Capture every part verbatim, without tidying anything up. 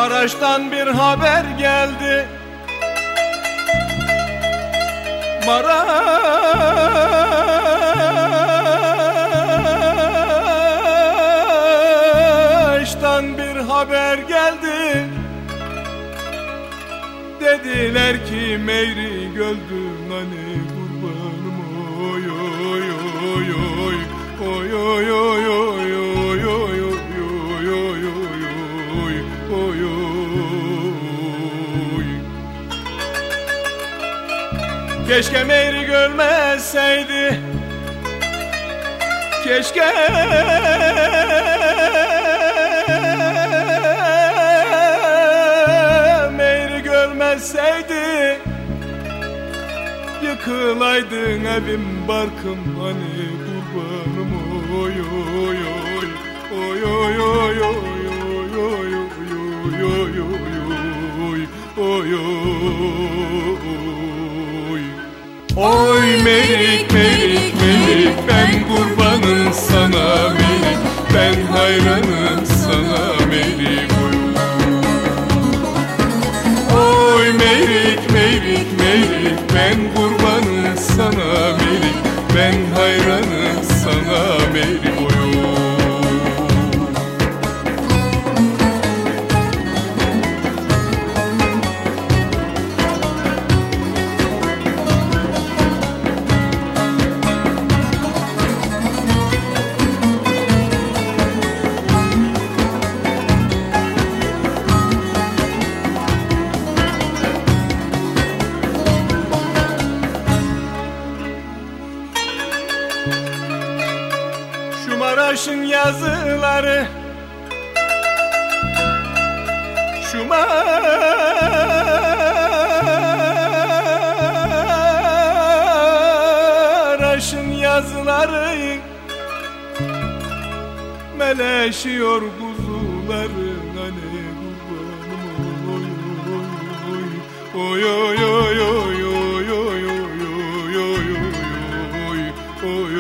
Maraş'tan bir haber geldi. Maraş'tan bir haber geldi. Dediler ki Meyri öldü nane kurbanım, oy oy oy oy oy oy oy oy oy oy oy oy oy. Keşke Meyri ölmeseydi, keşke Meyri ölmeseydi, yıkılaydın evim barkım hani kurbanım, oy oy oy oy oy oy oy oy oy oy oy. Oy Melik Melik Melik, ben kurbanım sana Melik, ben hayranım sana Melik. Oy Melik Melik Melik, ben kurbanım sana Melik, ben hayranım sana Melik. Şu Maraş'ın yazıları, şu Maraş'ın yazıları, meleşiyor kuzuların hani kurbanım, oy oy oy oy oy oy oy oy oy oy oy.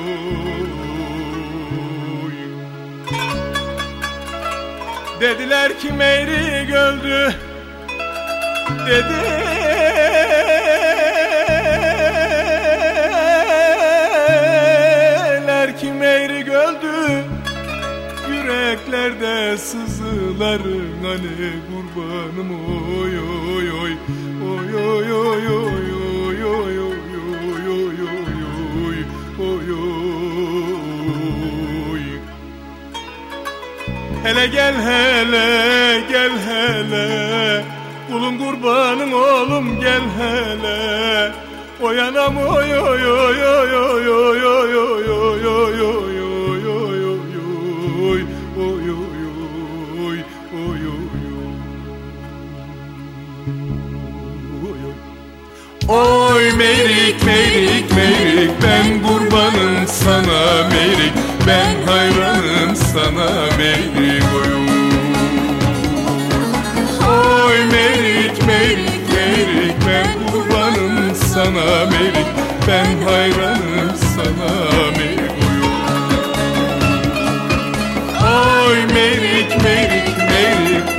Dediler ki Meyri öldü, dediler ki Meyri öldü, yüreklerde sızıların hani kurbanım, oy oy oy oy oy oy oy oy oy oy oy oy oy. Hele gel hele gel hele, kulun kurbanın oğlum gel hele. Oy anam oy oy oy oy oy oy oy oy oy oy oy oy oy oy oy oy oy oy. Oy Melik Melik Melik, ben kurbanım sana Melik, ben hayranım sana Melik. Oy Melik Melik Melik, ben kurbanım sana Melik, ben hayranım sana Melik. Oy Melik Melik Melik,